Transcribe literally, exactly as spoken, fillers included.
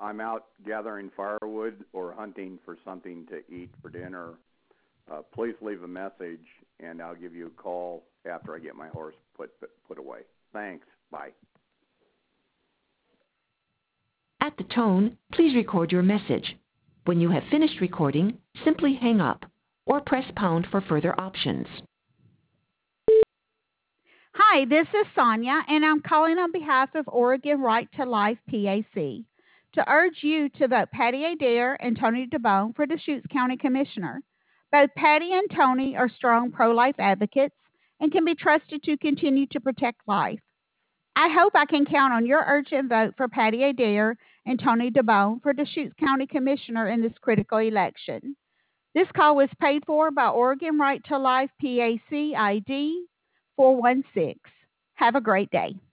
I'm out gathering firewood or hunting for something to eat for dinner, uh, please leave a message, and I'll give you a call after I get my horse put put away. Thanks. Bye. At the tone, please record your message. When you have finished recording, simply hang up or press pound for further options. Hi, this is Sonia, and I'm calling on behalf of Oregon Right to Life P A C to urge you to vote Patty Adair and Tony DeBone for Deschutes County Commissioner. Both Patty and Tony are strong pro-life advocates and can be trusted to continue to protect life. I hope I can count on your urgent vote for Patty Adair and Tony DeBone for Deschutes County Commissioner in this critical election. This call was paid for by Oregon Right to Life P A C I D four one six. Have a great day.